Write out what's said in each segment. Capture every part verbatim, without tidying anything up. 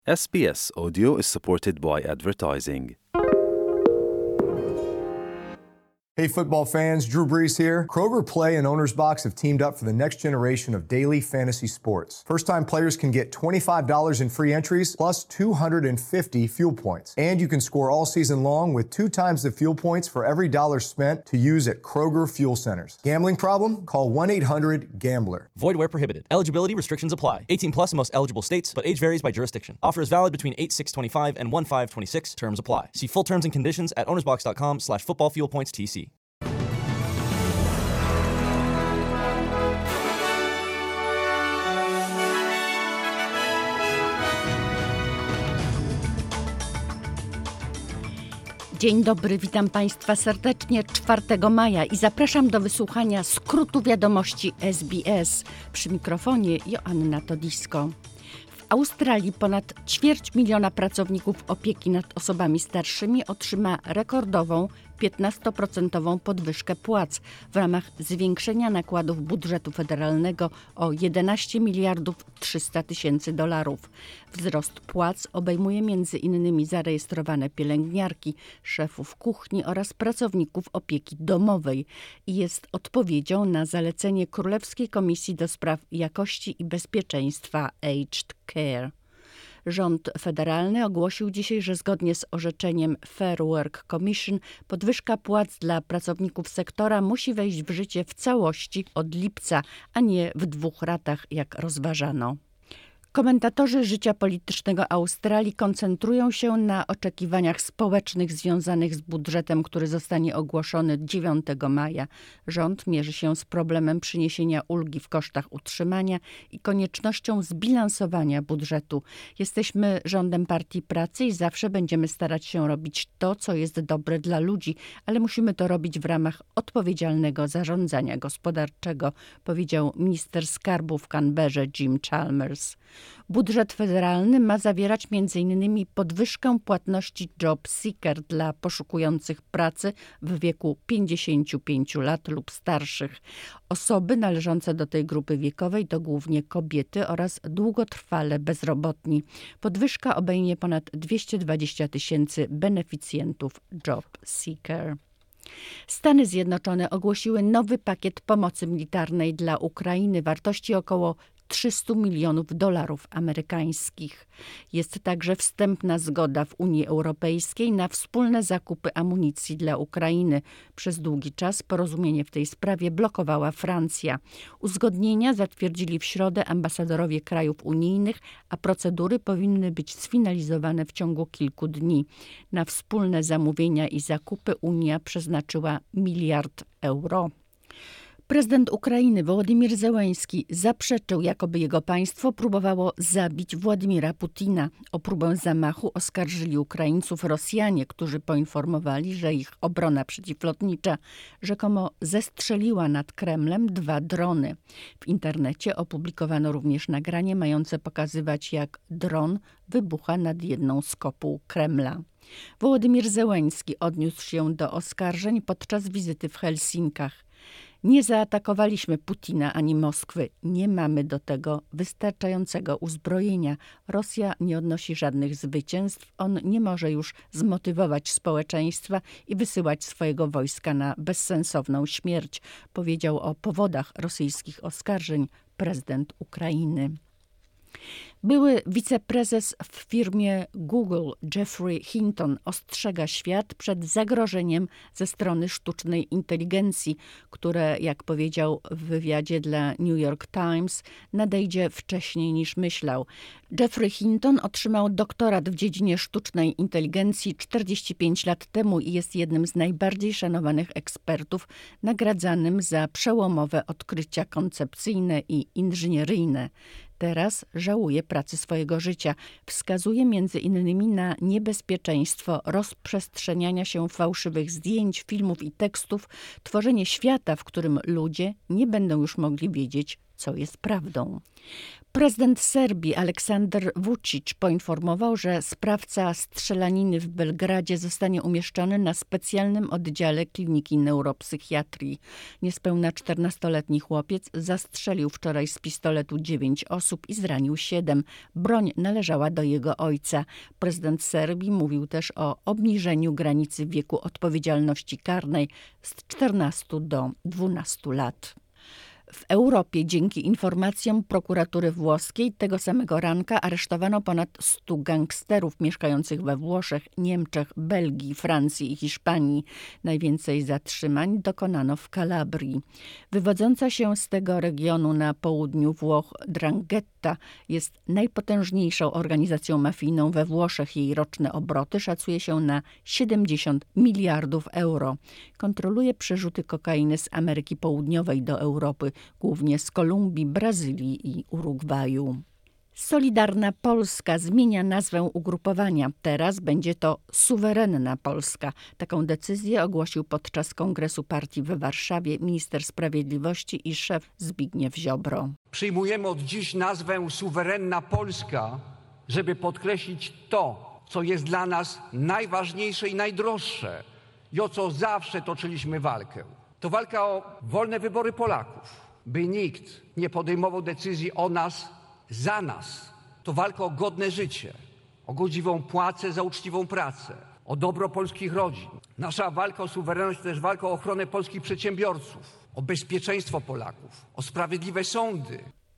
S B S Audio is supported by advertising. Hey football fans, Drew Brees here. Kroger Play and Owner's Box have teamed up for the next generation of daily fantasy sports. First-time players can get twenty-five dollars in free entries plus two hundred fifty fuel points. And you can score all season long with two times the fuel points for every dollar spent to use at Kroger Fuel Centers. Gambling problem? Call one eight hundred gambler. Void where prohibited. Eligibility restrictions apply. eighteen plus in most eligible states, but age varies by jurisdiction. Offer is valid between eight six twenty-five and one five twenty-six. Terms apply. See full terms and conditions at ownersbox.com slash football fuel points TC. Dzień dobry, witam Państwa serdecznie czwartego maja i zapraszam do wysłuchania skrótu wiadomości S B S. Przy mikrofonie Joanna Todisko. W Australii ponad ćwierć miliona pracowników opieki nad osobami starszymi otrzyma rekordową piętnastoprocentową podwyżkę płac w ramach zwiększenia nakładów budżetu federalnego o jedenaście miliardów trzysta tysięcy dolarów. Wzrost płac obejmuje między innymi zarejestrowane pielęgniarki, szefów kuchni oraz pracowników opieki domowej i jest odpowiedzią na zalecenie Królewskiej Komisji do Spraw Jakości i Bezpieczeństwa Aged Care. Rząd federalny ogłosił dzisiaj, że zgodnie z orzeczeniem Fair Work Commission podwyżka płac dla pracowników sektora musi wejść w życie w całości od lipca, a nie w dwóch ratach, jak rozważano. Komentatorzy życia politycznego Australii koncentrują się na oczekiwaniach społecznych związanych z budżetem, który zostanie ogłoszony dziewiątego maja. Rząd mierzy się z problemem przyniesienia ulgi w kosztach utrzymania i koniecznością zbilansowania budżetu. Jesteśmy rządem Partii Pracy i zawsze będziemy starać się robić to, co jest dobre dla ludzi, ale musimy to robić w ramach odpowiedzialnego zarządzania gospodarczego, powiedział minister skarbu w Canberrze Jim Chalmers. Budżet federalny ma zawierać między innymi podwyżkę płatności Job Seeker dla poszukujących pracy w wieku pięćdziesięciu pięciu lat lub starszych. Osoby należące do tej grupy wiekowej to głównie kobiety oraz długotrwale bezrobotni. Podwyżka obejmie ponad dwieście dwadzieścia tysięcy beneficjentów Job Seeker. Stany Zjednoczone ogłosiły nowy pakiet pomocy militarnej dla Ukrainy wartości około trzysta milionów dolarów amerykańskich. Jest także wstępna zgoda w Unii Europejskiej na wspólne zakupy amunicji dla Ukrainy. Przez długi czas porozumienie w tej sprawie blokowała Francja. Uzgodnienia zatwierdzili w środę ambasadorowie krajów unijnych, a procedury powinny być sfinalizowane w ciągu kilku dni. Na wspólne zamówienia i zakupy Unia przeznaczyła miliard euro. Prezydent Ukrainy Wołodymyr Zełenski zaprzeczył, jakoby jego państwo próbowało zabić Władimira Putina. O próbę zamachu oskarżyli Ukraińców Rosjanie, którzy poinformowali, że ich obrona przeciwlotnicza rzekomo zestrzeliła nad Kremlem dwa drony. W internecie opublikowano również nagranie mające pokazywać, jak dron wybucha nad jedną z kopuł Kremla. Wołodymyr Zełenski odniósł się do oskarżeń podczas wizyty w Helsinkach. Nie zaatakowaliśmy Putina ani Moskwy. Nie mamy do tego wystarczającego uzbrojenia. Rosja nie odnosi żadnych zwycięstw. On nie może już zmotywować społeczeństwa i wysyłać swojego wojska na bezsensowną śmierć, powiedział o powodach rosyjskich oskarżeń prezydent Ukrainy. Były wiceprezes w firmie Google Geoffrey Hinton ostrzega świat przed zagrożeniem ze strony sztucznej inteligencji, które, jak powiedział w wywiadzie dla New York Times, nadejdzie wcześniej niż myślał. Geoffrey Hinton otrzymał doktorat w dziedzinie sztucznej inteligencji czterdzieści pięć lat temu i jest jednym z najbardziej szanowanych ekspertów, nagradzanym za przełomowe odkrycia koncepcyjne i inżynieryjne. Teraz żałuje pracy swojego życia. Wskazuje między innymi na niebezpieczeństwo rozprzestrzeniania się fałszywych zdjęć, filmów i tekstów, tworzenie świata, w którym ludzie nie będą już mogli wiedzieć, co jest prawdą. Prezydent Serbii Aleksander Vučić poinformował, że sprawca strzelaniny w Belgradzie zostanie umieszczony na specjalnym oddziale kliniki neuropsychiatrii. Niespełna czternastoletni chłopiec zastrzelił wczoraj z pistoletu dziewięć osób i zranił siedem. Broń należała do jego ojca. Prezydent Serbii mówił też o obniżeniu granicy wieku odpowiedzialności karnej z czternastu do dwunastu lat. W Europie dzięki informacjom prokuratury włoskiej tego samego ranka aresztowano ponad stu gangsterów mieszkających we Włoszech, Niemczech, Belgii, Francji i Hiszpanii. Najwięcej zatrzymań dokonano w Kalabrii. Wywodząca się z tego regionu na południu Włoch 'Ndrangheta jest najpotężniejszą organizacją mafijną we Włoszech. Jej roczne obroty szacuje się na siedemdziesiąt miliardów euro. Kontroluje przerzuty kokainy z Ameryki Południowej do Europy, głównie z Kolumbii, Brazylii i Urugwaju. Solidarna Polska zmienia nazwę ugrupowania. Teraz będzie to Suwerenna Polska. Taką decyzję ogłosił podczas kongresu partii w Warszawie minister sprawiedliwości i szef Zbigniew Ziobro. Przyjmujemy od dziś nazwę Suwerenna Polska, żeby podkreślić to, co jest dla nas najważniejsze i najdroższe i o co zawsze toczyliśmy walkę. To walka o wolne wybory Polaków, by nikt nie podejmował decyzji o nas za nas. To walka o godne życie, o godziwą płacę za uczciwą pracę, o dobro polskich rodzin. Nasza walka o suwerenność to też walka o ochronę polskich przedsiębiorców, o bezpieczeństwo Polaków, o sprawiedliwe sądy.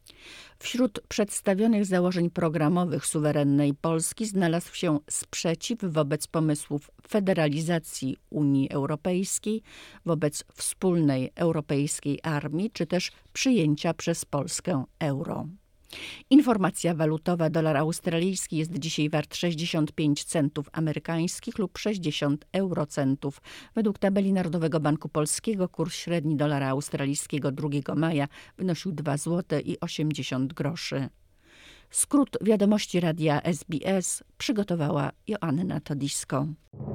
Wśród przedstawionych założeń programowych suwerennej Polski znalazł się sprzeciw wobec pomysłów federalizacji Unii Europejskiej, wobec wspólnej europejskiej armii, czy też przyjęcia przez Polskę euro. Informacja walutowa: dolar australijski jest dzisiaj wart sześćdziesiąt pięć centów amerykańskich lub sześćdziesiąt eurocentów. Według tabeli Narodowego Banku Polskiego kurs średni dolara australijskiego drugiego maja wynosił dwa złote i osiemdziesiąt groszy. Skrót wiadomości radia S B S przygotowała Joanna Todisko.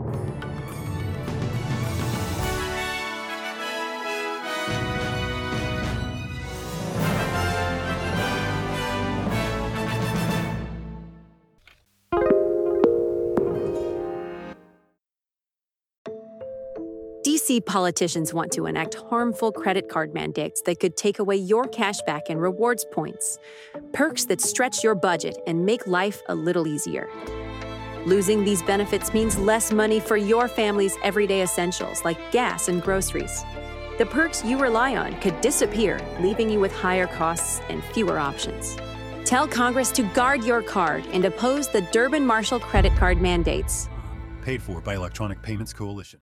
D C politicians want to enact harmful credit card mandates that could take away your cash back and rewards points. Perks that stretch your budget and make life a little easier. Losing these benefits means less money for your family's everyday essentials like gas and groceries. The perks you rely on could disappear, leaving you with higher costs and fewer options. Tell Congress to guard your card and oppose the Durbin-Marshall credit card mandates. Paid for by Electronic Payments Coalition.